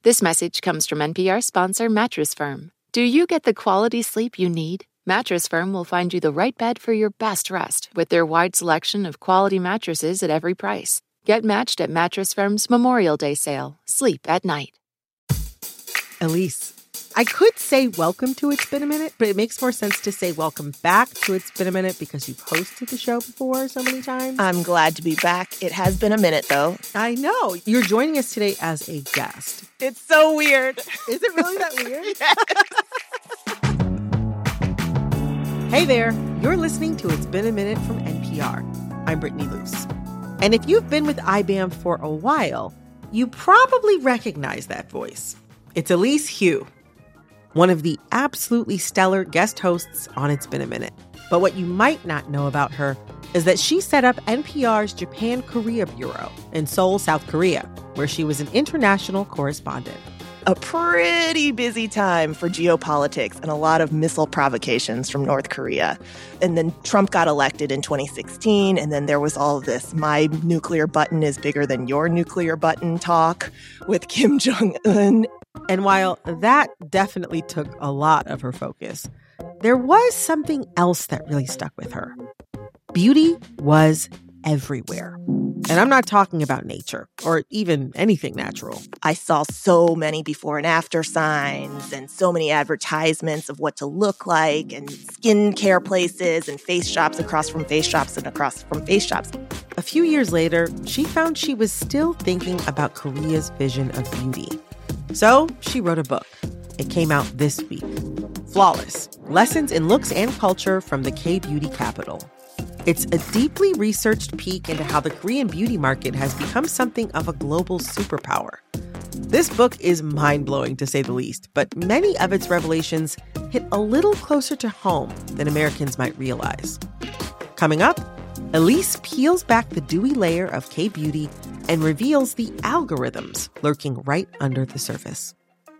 This message comes from NPR sponsor Mattress Firm. Do you get the quality sleep you need? Mattress Firm will find you the right bed for your best rest with their wide selection of quality mattresses at every price. Get matched at Mattress Firm's Memorial Day sale. Sleep at night. Elise, I could say welcome to It's Been a Minute, but it makes more sense to say welcome back to It's Been a Minute because you've hosted the show before so many times. I'm glad to be back. It has been a minute, though. I know. You're joining us today as a guest. It's so weird. Is it really that weird? Hey there. You're listening to It's Been a Minute from NPR. I'm Brittany Luce. And if you've been with IBAM for a while, you probably recognize that voice. It's Elise Hu, one of the absolutely stellar guest hosts on It's Been a Minute. But what you might not know about her is that she set up NPR's Japan-Korea Bureau in Seoul, South Korea, where she was an international correspondent. A pretty busy time for geopolitics and a lot of missile provocations from North Korea. And then Trump got elected in 2016, and then there was all of this my nuclear button is bigger than your nuclear button talk with Kim Jong-un. And while that definitely took a lot of her focus, there was something else that really stuck with her. Beauty was everywhere. And I'm not talking about nature or even anything natural. I saw so many before and after signs and so many advertisements of what to look like and skincare places and face shops across from face shops and across from face shops. A few years later, she found she was still thinking about Korea's vision of beauty. So she wrote a book. It came out this week. Flawless: Lessons in Looks and Culture from the K-Beauty Capital. It's a deeply researched peek into how the Korean beauty market has become something of a global superpower. This book is mind-blowing, to say the least, but many of its revelations hit a little closer to home than Americans might realize. Coming up, Elise peels back the dewy layer of K-beauty and reveals the algorithms lurking right under the surface.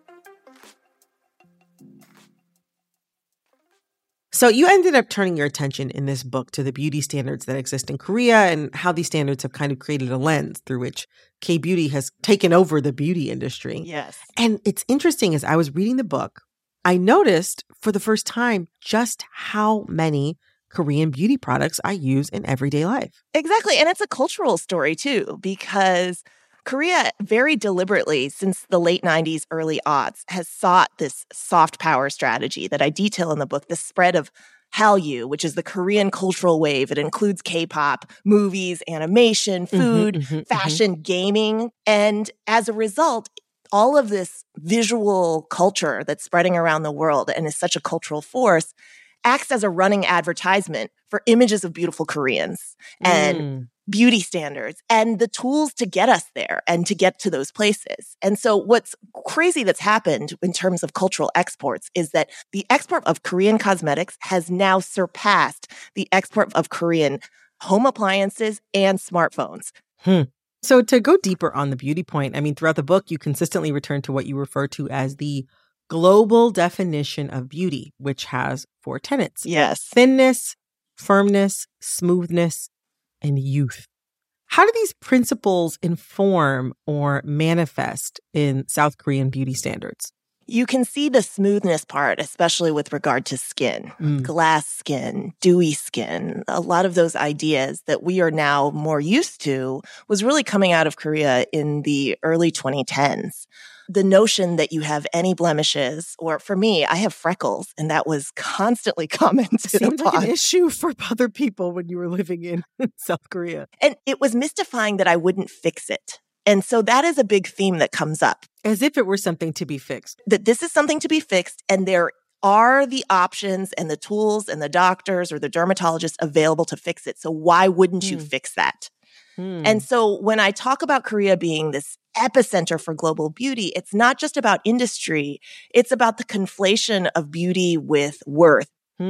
So you ended up turning your attention in this book to the beauty standards that exist in Korea and how these standards have kind of created a lens through which K-beauty has taken over the beauty industry. Yes. And it's interesting, as I was reading the book, I noticed for the first time just how many Korean beauty products I use in everyday life. Exactly. And it's a cultural story, too, because Korea very deliberately, since the late 90s, early aughts, has sought this soft power strategy that I detail in the book, the spread of Hallyu, which is the Korean cultural wave. It includes K-pop, movies, animation, food, fashion, gaming. And as a result, all of this visual culture that's spreading around the world and is such a cultural force acts as a running advertisement for images of beautiful Koreans and beauty standards and the tools to get us there and to get to those places. And so what's crazy that's happened in terms of cultural exports is that the export of Korean cosmetics has now surpassed the export of Korean home appliances and smartphones. So to go deeper on the beauty point, I mean, throughout the book, you consistently return to what you refer to as the global definition of beauty, which has 4 tenets. Yes. Thinness, firmness, smoothness, and youth. How do these principles inform or manifest in South Korean beauty standards? You can see the smoothness part, especially with regard to skin, glass skin, dewy skin. A lot of those ideas that we are now more used to was really coming out of Korea in the early 2010s. The notion that you have any blemishes, or for me, I have freckles, and that was constantly commented Seems upon. like an issue for other people when you were living in South Korea. And it was mystifying that I wouldn't fix it. And so that is a big theme that comes up. As if it were something to be fixed. That this is something to be fixed, and there are the options and the tools and the doctors or the dermatologists available to fix it. So why wouldn't you fix that? And so when I talk about Korea being this epicenter for global beauty, it's not just about industry. It's about the conflation of beauty with worth.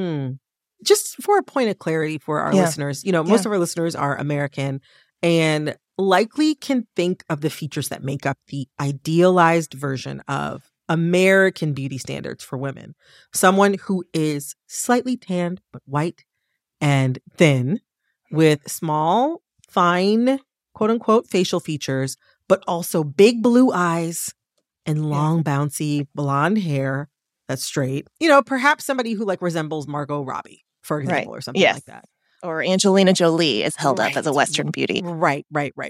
Just for a point of clarity for our listeners, you know, most of our listeners are American and likely can think of the features that make up the idealized version of American beauty standards for women. Someone who is slightly tanned, but white and thin, with small, fine, quote unquote, facial features, but also big blue eyes and long, bouncy blonde hair that's straight. Perhaps somebody who like resembles Margot Robbie, for example, or something like that. Or Angelina Jolie is held up as a Western beauty. Right.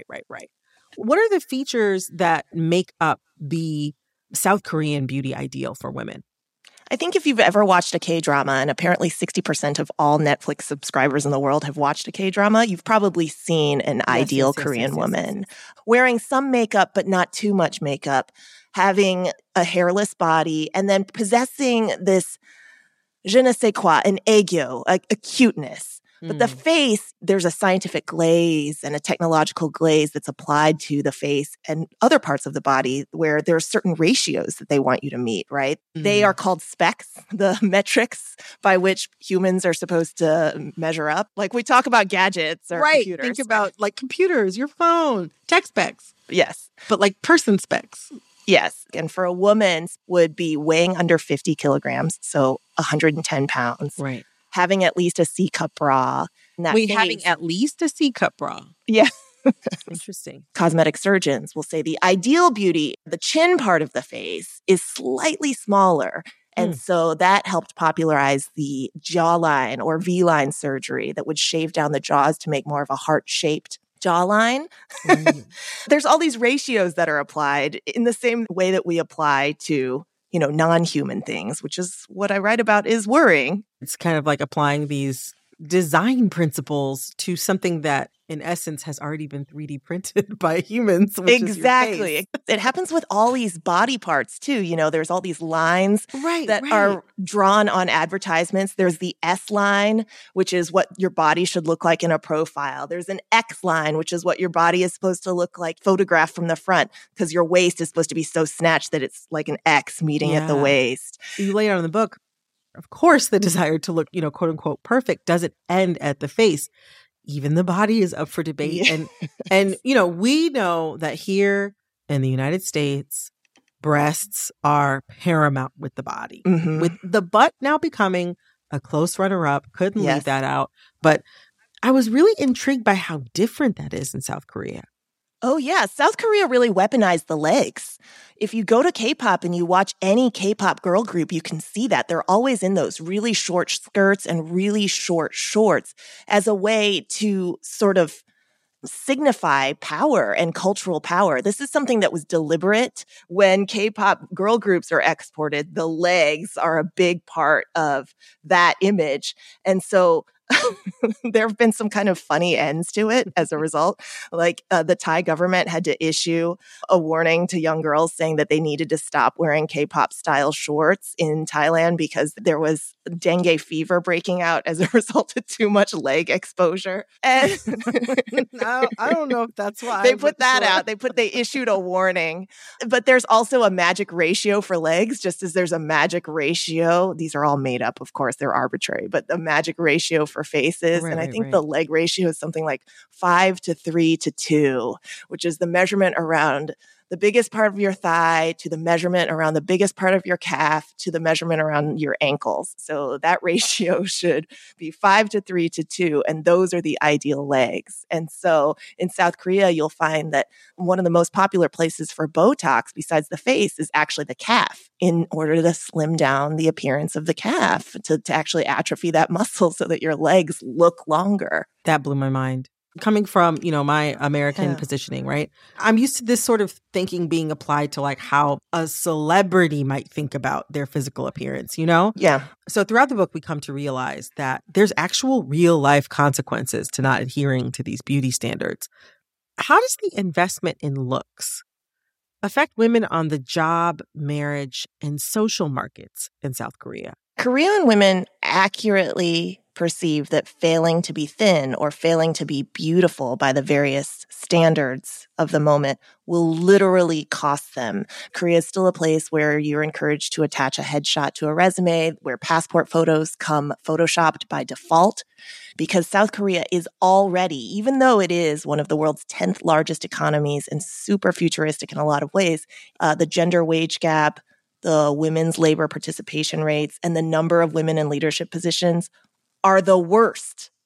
What are the features that make up the South Korean beauty ideal for women? I think if you've ever watched a K-drama, and apparently 60% of all Netflix subscribers in the world have watched a K-drama, you've probably seen an ideal Korean woman wearing some makeup, but not too much makeup, having a hairless body, and then possessing this je ne sais quoi, an aegyo, a cuteness. But the face, there's a scientific glaze and a technological glaze that's applied to the face and other parts of the body where there are certain ratios that they want you to meet, right? They are called specs, the metrics by which humans are supposed to measure up. Like we talk about gadgets or computers. Think about like computers, your phone, tech specs. Yes. But like person specs. Yes. And for a woman would be weighing under 50 kilograms, so 110 pounds. Right. Having at least a C-cup bra. Having at least a C-cup bra. Yeah. Interesting. Cosmetic surgeons will say the ideal beauty, the chin part of the face, is slightly smaller. And so that helped popularize the jawline or V-line surgery that would shave down the jaws to make more of a heart-shaped jawline. There's all these ratios that are applied in the same way that we apply to non-human things, which is what I write about is worrying. It's kind of like applying these design principles to something that in essence has already been 3D printed by humans. Exactly. It happens with all these body parts too. There's all these lines that are drawn on advertisements. There's the S line, which is what your body should look like in a profile. There's an X line, which is what your body is supposed to look like photographed from the front, because your waist is supposed to be so snatched that it's like an X meeting at the waist. You lay it out in the book. Of course, the desire to look, quote unquote, perfect doesn't end at the face. Even the body is up for debate. Yeah. And we know that here in the United States, breasts are paramount with the body, with the butt now becoming a close runner-up. Couldn't leave that out. But I was really intrigued by how different that is in South Korea. Oh, yeah. South Korea really weaponized the legs. If you go to K-pop and you watch any K-pop girl group, you can see that. They're always in those really short skirts and really short shorts as a way to sort of signify power and cultural power. This is something that was deliberate. When K-pop girl groups are exported, the legs are a big part of that image. And so there have been some kind of funny ends to it as a result. Like the Thai government had to issue a warning to young girls saying that they needed to stop wearing K-pop style shorts in Thailand because there was dengue fever breaking out as a result of too much leg exposure. And no, I don't know if that's why. They put that out. They issued a warning. But there's also a magic ratio for legs, just as there's a magic ratio. These are all made up, of course, they're arbitrary, but the magic ratio for faces. And I think the leg ratio is something like 5 to 3 to 2, which is the measurement around the biggest part of your thigh to the measurement around the biggest part of your calf to the measurement around your ankles. So that ratio should be 5 to 3 to 2. And those are the ideal legs. And so in South Korea, you'll find that one of the most popular places for Botox besides the face is actually the calf, in order to slim down the appearance of the calf, to actually atrophy that muscle so that your legs look longer. That blew my mind. Coming from, my American positioning, right? I'm used to this sort of thinking being applied to like how a celebrity might think about their physical appearance, Yeah. So throughout the book, we come to realize that there's actual real life consequences to not adhering to these beauty standards. How does the investment in looks affect women on the job, marriage, and social markets in South Korea? Korean women accurately perceive that failing to be thin or failing to be beautiful by the various standards of the moment will literally cost them. Korea is still a place where you're encouraged to attach a headshot to a resume, where passport photos come photoshopped by default, because South Korea is already, even though it is one of the world's 10th largest economies and super futuristic in a lot of ways, the gender wage gap, the women's labor participation rates, and the number of women in leadership positions are the worst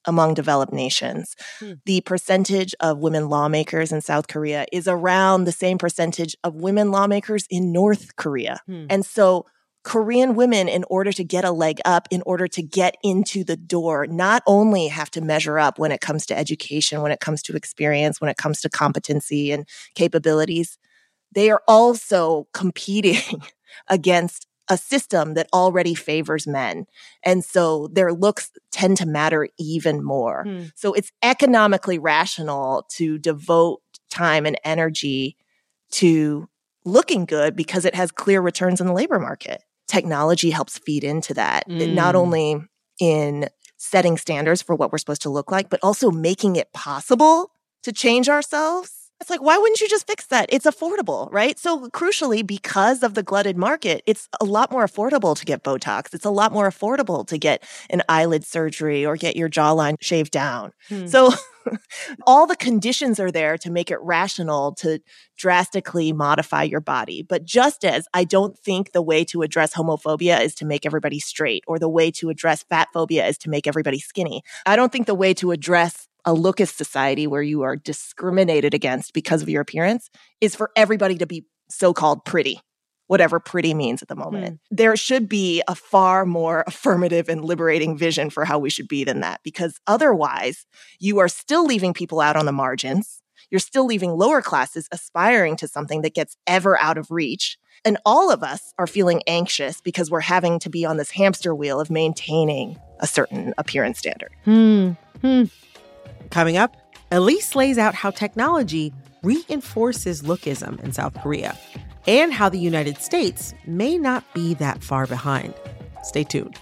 among developed nations. The percentage of women lawmakers in South Korea is around the same percentage of women lawmakers in North Korea. And so Korean women, in order to get a leg up, in order to get into the door, not only have to measure up when it comes to education, when it comes to experience, when it comes to competency and capabilities, they are also competing against a system that already favors men. And so their looks tend to matter even more. So it's economically rational to devote time and energy to looking good because it has clear returns in the labor market. Technology helps feed into that, not only in setting standards for what we're supposed to look like, but also making it possible to change ourselves. It's like, why wouldn't you just fix that? It's affordable, right? So crucially, because of the glutted market, it's a lot more affordable to get Botox. It's a lot more affordable to get an eyelid surgery or get your jawline shaved down. So all the conditions are there to make it rational to drastically modify your body. But just as I don't think the way to address homophobia is to make everybody straight, or the way to address fat phobia is to make everybody skinny, I don't think the way to address a lookist society where you are discriminated against because of your appearance is for everybody to be so-called pretty, whatever pretty means at the moment. There should be a far more affirmative and liberating vision for how we should be than that, because otherwise you are still leaving people out on the margins. You're still leaving lower classes aspiring to something that gets ever out of reach. And all of us are feeling anxious because we're having to be on this hamster wheel of maintaining a certain appearance standard. Coming up, Elise lays out how technology reinforces lookism in South Korea and how the United States may not be that far behind. Stay tuned.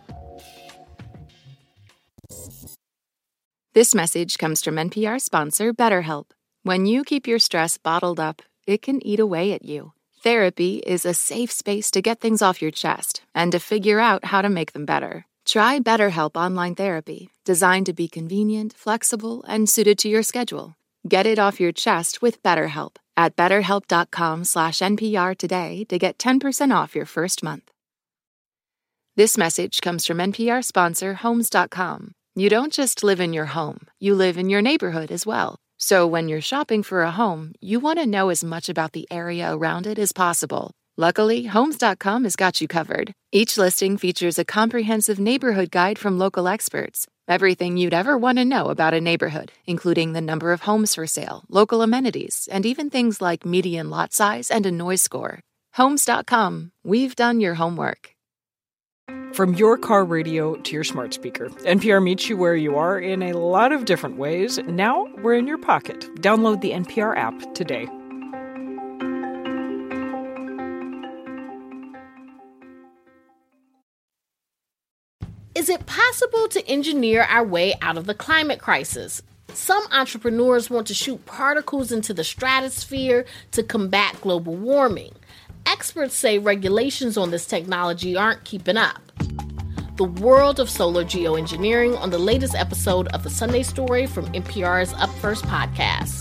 This message comes from NPR sponsor BetterHelp. When you keep your stress bottled up, it can eat away at you. Therapy is a safe space to get things off your chest and to figure out how to make them better. Try BetterHelp Online Therapy, designed to be convenient, flexible, and suited to your schedule. Get it off your chest with BetterHelp at BetterHelp.com/NPR today to get 10% off your first month. This message comes from NPR sponsor Homes.com. You don't just live in your home, you live in your neighborhood as well. So when you're shopping for a home, you want to know as much about the area around it as possible. Luckily, Homes.com has got you covered. Each listing features a comprehensive neighborhood guide from local experts. Everything you'd ever want to know about a neighborhood, including the number of homes for sale, local amenities, and even things like median lot size and a noise score. Homes.com. We've done your homework. From your car radio to your smart speaker, NPR meets you where you are in a lot of different ways. Now we're in your pocket. Download the NPR app today. Is it possible to engineer our way out of the climate crisis? Some entrepreneurs want to shoot particles into the stratosphere to combat global warming. Experts say regulations on this technology aren't keeping up. The world of solar geoengineering on the latest episode of The Sunday Story from NPR's Up First podcast.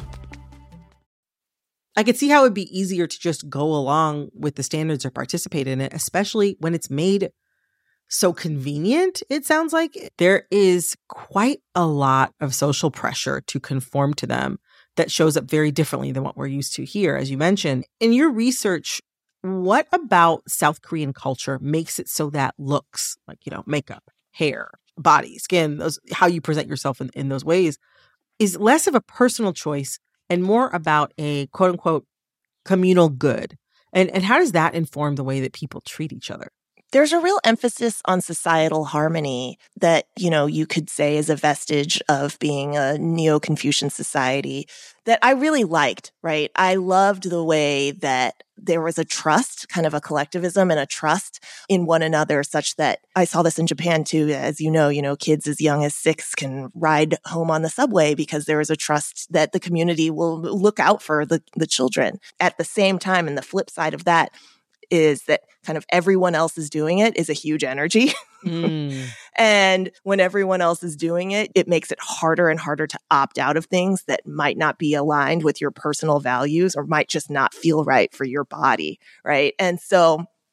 I could see how it would be easier to just go along with the standards or participate in it, especially when it's made so convenient. It sounds like there is quite a lot of social pressure to conform to them that shows up very differently than what we're used to here, as you mentioned. In your research, what about South Korean culture makes it so that looks like, makeup, hair, body, skin, how you present yourself in those ways is less of a personal choice and more about a quote unquote communal good? And how does that inform the way that people treat each other? There's a real emphasis on societal harmony that, you could say is a vestige of being a Neo-Confucian society that I really liked, right? I loved the way that there was a trust, kind of a collectivism and a trust in one another, such that I saw this in Japan too. As you know, kids as young as 6 can ride home on the subway because there is a trust that the community will look out for the children. At the same time, and the flip side of that is that kind of everyone else is doing it is a huge energy. And when everyone else is doing it, it makes it harder and harder to opt out of things that might not be aligned with your personal values or might just not feel right for your body, right? And so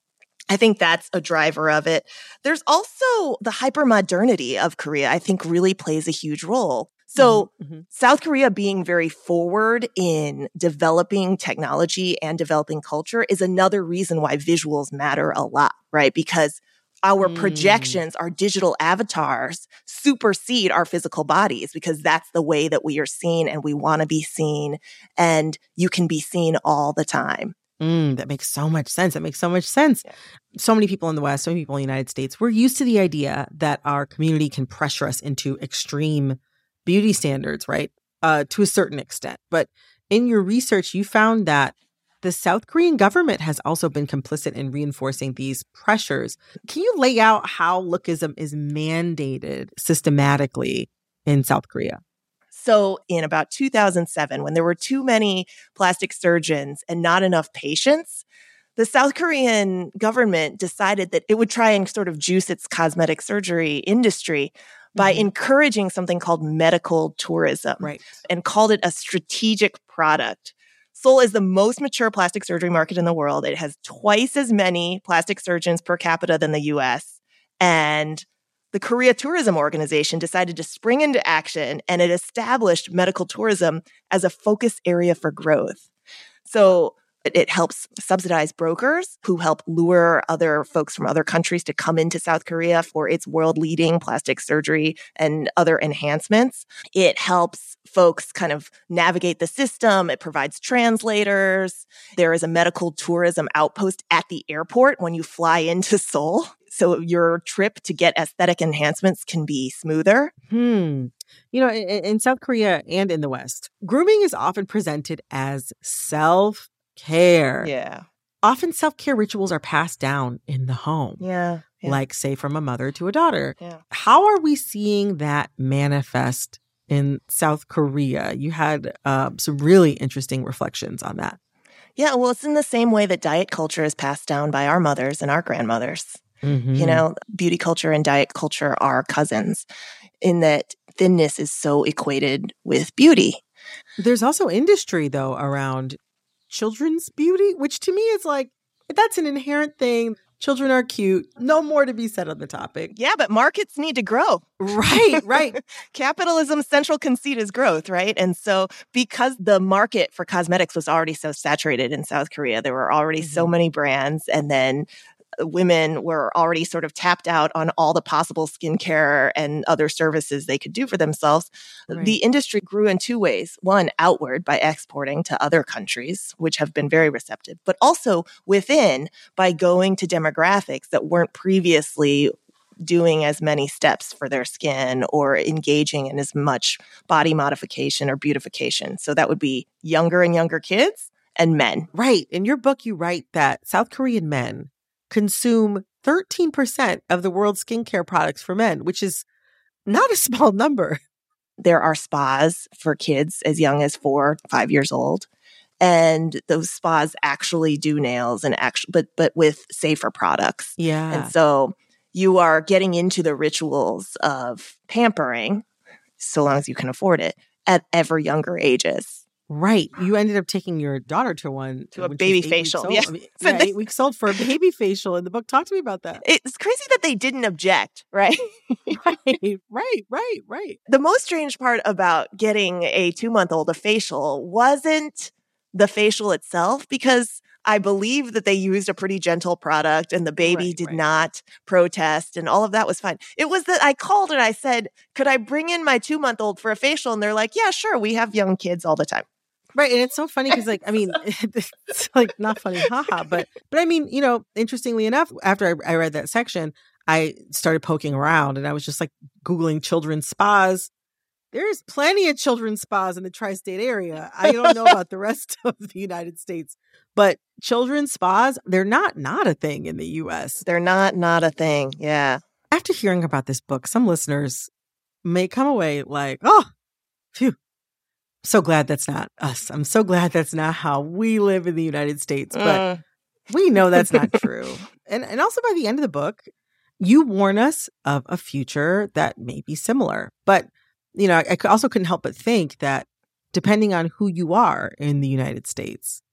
I think that's a driver of it. There's also the hypermodernity of Korea, I think really plays a huge role. So South Korea being very forward in developing technology and developing culture is another reason why visuals matter a lot, right? Because our projections, our digital avatars supersede our physical bodies because that's the way that we are seen and we want to be seen. And you can be seen all the time. That makes so much sense. Yeah. So many people in the West, so many people in the United States, we're used to the idea that our community can pressure us into extreme beauty standards, right? To a certain extent. But in your research, you found that the South Korean government has also been complicit in reinforcing these pressures. Can you lay out how lookism is mandated systematically in South Korea? So in about 2007, when there were too many plastic surgeons and not enough patients, the South Korean government decided that it would try and sort of juice its cosmetic surgery industry by encouraging something called medical tourism, right, and called it a strategic product. Seoul is the most mature plastic surgery market in the world. It has twice as many plastic surgeons per capita than the US. And the Korea Tourism Organization decided to spring into action, and it established medical tourism as a focus area for growth. So it helps subsidize brokers who help lure other folks from other countries to come into South Korea for its world-leading plastic surgery and other enhancements. It helps folks kind of navigate the system. It provides translators. There is a medical tourism outpost at the airport when you fly into Seoul. So your trip to get aesthetic enhancements can be smoother. You know, in South Korea and in the West, grooming is often presented as self-care. Yeah. Often self-care rituals are passed down in the home. Yeah. Like, say, from a mother to a daughter. Yeah. How are we seeing that manifest in South Korea? You had some really interesting reflections on that. Yeah, well, it's in the same way that diet culture is passed down by our mothers and our grandmothers. You know, beauty culture and diet culture are cousins in that thinness is so equated with beauty. There's also industry, though, around children's beauty, which to me is like, that's an inherent thing. Children are cute. No more to be said on the topic. Yeah, but markets need to grow. Right. Capitalism's central conceit is growth, right? And so because the market for cosmetics was already so saturated in South Korea, there were already so many brands, and then women were already sort of tapped out on all the possible skincare and other services they could do for themselves. Right. The industry grew in two ways. One, outward by exporting to other countries, which have been very receptive, but also within by going to demographics that weren't previously doing as many steps for their skin or engaging in as much body modification or beautification. So that would be younger and younger kids and men. Right. In your book, you write that South Korean men consume 13% of the world's skincare products for men, which is not a small number. There are spas for kids as young as 4, 5 years old. And those spas actually do nails and but with safer products. Yeah. And so you are getting into the rituals of pampering, so long as you can afford it, at ever younger ages. Right. You ended up taking your daughter to a baby facial. Yeah. 8 weeks old for a baby facial in the book. Talk to me about that. It's crazy that they didn't object, right? Right. The most strange part about getting a 2-month-old a facial wasn't the facial itself, because I believe that they used a pretty gentle product and the baby did not protest and all of that was fine. It was that I called and I said, could I bring in my 2-month-old for a facial? And they're like, yeah, sure. We have young kids all the time. Right. And it's so funny because, like, I mean, it's like not funny, haha. But I mean, you know, interestingly enough, after I read that section, I started poking around and I was just like Googling children's spas. There's plenty of children's spas in the tri-state area. I don't know about the rest of the United States, but children's spas, they're not a thing in the U.S. They're not a thing. Yeah. After hearing about this book, some listeners may come away like, oh, phew. So glad that's not us. I'm so glad that's not how we live in the United States. But we know that's not true. And also by the end of the book, you warn us of a future that may be similar. But, you know, I also couldn't help but think that depending on who you are in the United States,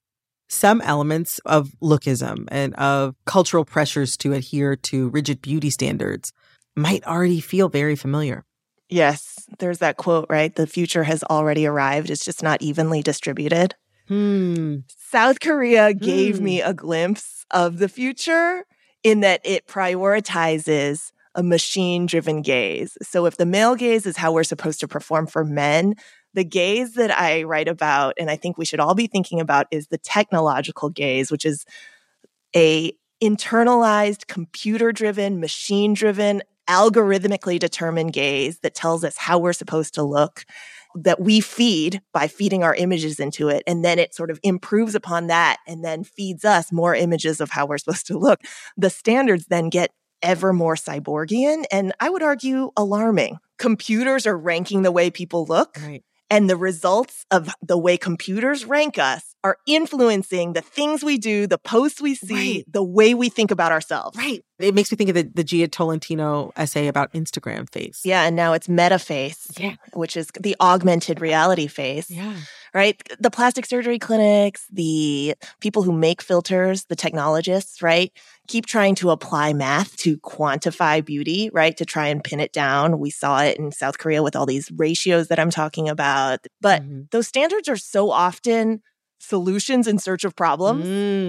some elements of lookism and of cultural pressures to adhere to rigid beauty standards might already feel very familiar. Yes, there's that quote, right? The future has already arrived. It's just not evenly distributed. South Korea gave me a glimpse of the future in that it prioritizes a machine-driven gaze. So if the male gaze is how we're supposed to perform for men, the gaze that I write about, and I think we should all be thinking about, is the technological gaze, which is a internalized, computer-driven, machine-driven, algorithmically determined gaze that tells us how we're supposed to look, that we feed by feeding our images into it. And then it sort of improves upon that and then feeds us more images of how we're supposed to look. The standards then get ever more cyborgian and I would argue alarming. Computers are ranking the way people look. Right. And the results of the way computers rank us are influencing the things we do, the posts we see, the way we think about ourselves. Right. It makes me think of the Gia Tolentino essay about Instagram face. Yeah, and now it's meta face, which is the augmented reality face. Yeah. Right? The plastic surgery clinics, the people who make filters, the technologists, right? Keep trying to apply math to quantify beauty, right? To try and pin it down. We saw it in South Korea with all these ratios that I'm talking about. But those standards are so often solutions in search of problems.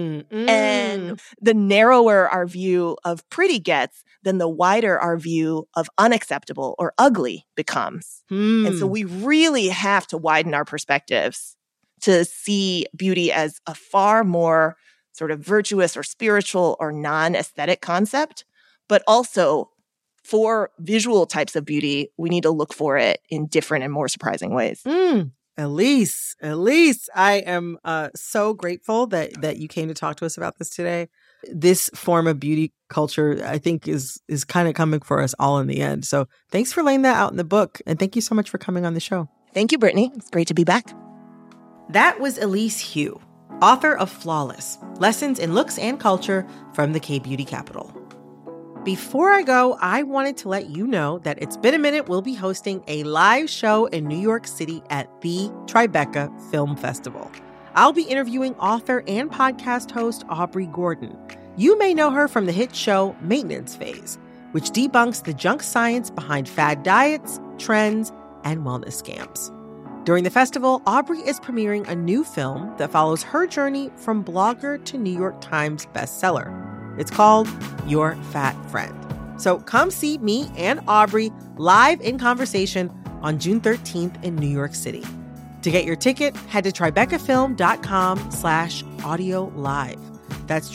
And the narrower our view of pretty gets, then the wider our view of unacceptable or ugly becomes. And so we really have to widen our perspectives to see beauty as a far more sort of virtuous or spiritual or non-aesthetic concept, but also for visual types of beauty, we need to look for it in different and more surprising ways. Elise, I am so grateful that you came to talk to us about this today. This form of beauty culture, I think, is kind of coming for us all in the end. So thanks for laying that out in the book. And thank you so much for coming on the show. Thank you, Brittany. It's great to be back. That was Elise Hu, author of Flawless, Lessons in Looks and Culture from the K-Beauty Capital. Before I go, I wanted to let you know that It's Been a Minute will be hosting a live show in New York City at the Tribeca Film Festival. I'll be interviewing author and podcast host Aubrey Gordon. You may know her from the hit show Maintenance Phase, which debunks the junk science behind fad diets, trends, and wellness scams. During the festival, Aubrey is premiering a new film that follows her journey from blogger to New York Times bestseller. It's called Your Fat Friend. So come see me and Aubrey live in conversation on June 13th in New York City. To get your ticket, head to tribecafilm.com/audio live. That's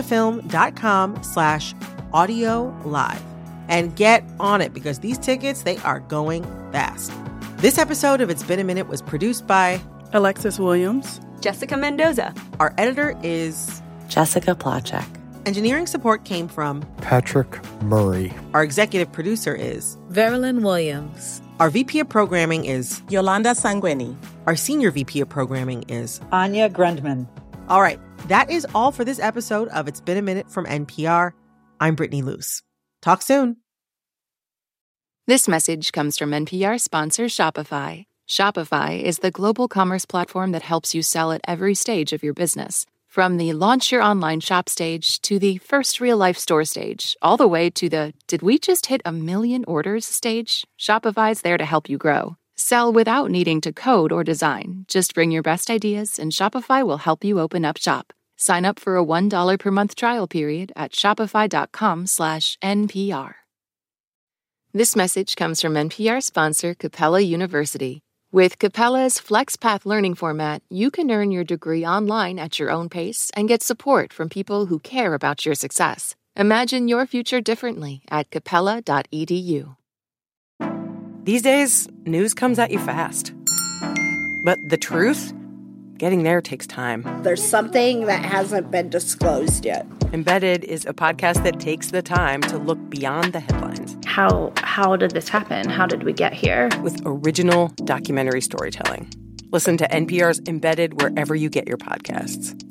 tribecafilm.com/audio live. And get on it because these tickets, they are going fast. This episode of It's Been a Minute was produced by Alexis Williams, Jessica Mendoza. Our editor is Jessica Placzek. Engineering support came from Patrick Murray. Our executive producer is Verilyn Williams. Our VP of Programming is Yolanda Sanguini. Our Senior VP of Programming is Anya Grundman. All right, that is all for this episode of It's Been a Minute from NPR. I'm Brittany Luce. Talk soon. This message comes from NPR sponsor Shopify. Shopify is the global commerce platform that helps you sell at every stage of your business. From the launch your online shop stage to the first real-life store stage, all the way to the did we just hit 1 million orders stage, Shopify's there to help you grow. Sell without needing to code or design. Just bring your best ideas and Shopify will help you open up shop. Sign up for a $1 per month trial period at shopify.com/NPR. This message comes from NPR sponsor Capella University. With Capella's FlexPath learning format, you can earn your degree online at your own pace and get support from people who care about your success. Imagine your future differently at capella.edu. These days, news comes at you fast. But the truth? Getting there takes time. There's something that hasn't been disclosed yet. Embedded is a podcast that takes the time to look beyond the headlines. How did this happen? How did we get here? With original documentary storytelling. Listen to NPR's Embedded wherever you get your podcasts.